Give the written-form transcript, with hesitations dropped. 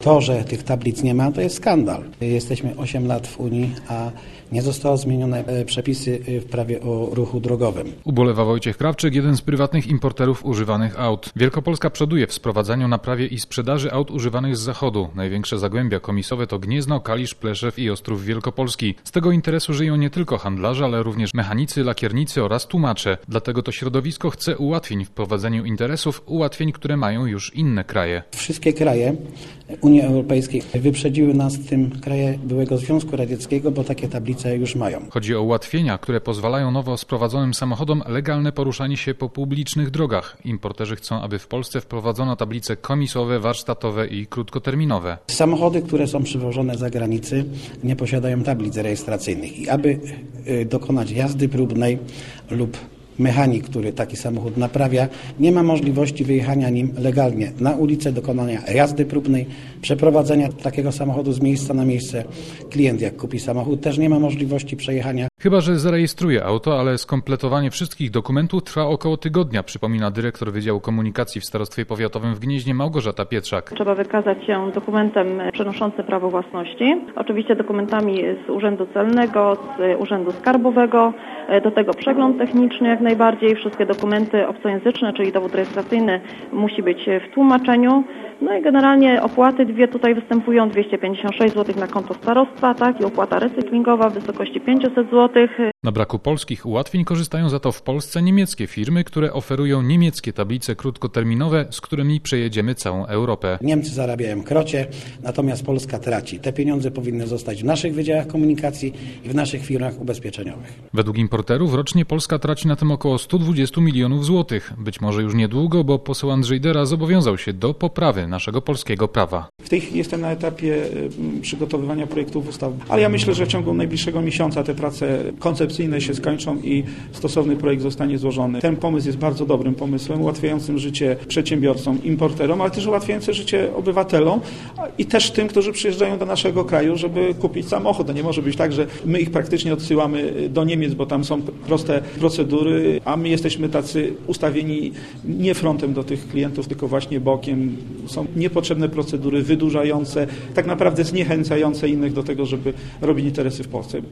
To, że tych tablic nie ma, to jest skandal. Jesteśmy 8 lat w Unii, a nie zostały zmienione przepisy w prawie o ruchu drogowym. Ubolewa Wojciech Krawczyk, jeden z prywatnych importerów używanych aut. Wielkopolska przoduje w sprowadzaniu, naprawie i sprzedaży aut używanych z zachodu. Największe zagłębia komisowe to Gniezno, Kalisz, Pleszew i Ostrów Wielkopolski. Z tego interesu żyją nie tylko handlarze, ale również mechanicy, lakiernicy oraz tłumacze. Dlatego to środowisko chce ułatwień w prowadzeniu interesów, ułatwień, które mają już inne kraje. Wszystkie kraje Unii Europejskiej wyprzedziły nas, w tym kraje byłego Związku Radzieckiego, bo takie tablice już mają. Chodzi o ułatwienia, które pozwalają nowo sprowadzonym samochodom legalne poruszanie się po publicznych drogach. Importerzy chcą, aby w Polsce wprowadzono tablice komisowe, warsztatowe i krótkoterminowe. Samochody, które są przywożone z zagranicy, nie posiadają tablic rejestracyjnych i aby dokonać jazdy próbnej lub mechanik, który taki samochód naprawia, nie ma możliwości wyjechania nim legalnie na ulicę, dokonania jazdy próbnej, przeprowadzenia takiego samochodu z miejsca na miejsce. Klient, jak kupi samochód, też nie ma możliwości przejechania. Chyba że zarejestruje auto, ale skompletowanie wszystkich dokumentów trwa około tygodnia, przypomina dyrektor Wydziału Komunikacji w Starostwie Powiatowym w Gnieźnie Małgorzata Pietrzak. Trzeba wykazać się dokumentem przenoszącym prawo własności, oczywiście dokumentami z Urzędu Celnego, z Urzędu Skarbowego, do tego przegląd techniczny jak najbardziej, wszystkie dokumenty obcojęzyczne, czyli dowód rejestracyjny musi być w tłumaczeniu. No i generalnie opłaty dwie tutaj występują, 256 zł na konto starostwa, tak, i opłata recyklingowa w wysokości 500 zł. Na braku polskich ułatwień korzystają za to w Polsce niemieckie firmy, które oferują niemieckie tablice krótkoterminowe, z którymi przejedziemy całą Europę. Niemcy zarabiają krocie, natomiast Polska traci. Te pieniądze powinny zostać w naszych wydziałach komunikacji i w naszych firmach ubezpieczeniowych. Według importerów rocznie Polska traci na tym około 120 milionów złotych. Być może już niedługo, bo poseł Andrzej Dera zobowiązał się do poprawy naszego polskiego prawa. W tej chwili jestem na etapie przygotowywania projektów ustaw, ale ja myślę, że w ciągu najbliższego miesiąca te prace koncepcyjne się skończą i stosowny projekt zostanie złożony. Ten pomysł jest bardzo dobrym pomysłem, ułatwiającym życie przedsiębiorcom, importerom, ale też ułatwiającym życie obywatelom i też tym, którzy przyjeżdżają do naszego kraju, żeby kupić samochód. To nie może być tak, że my ich praktycznie odsyłamy do Niemiec, bo tam są proste procedury, a my jesteśmy tacy ustawieni nie frontem do tych klientów, tylko właśnie bokiem. Są niepotrzebne procedury, wydłużające, tak naprawdę zniechęcające innych do tego, żeby robić interesy w Polsce.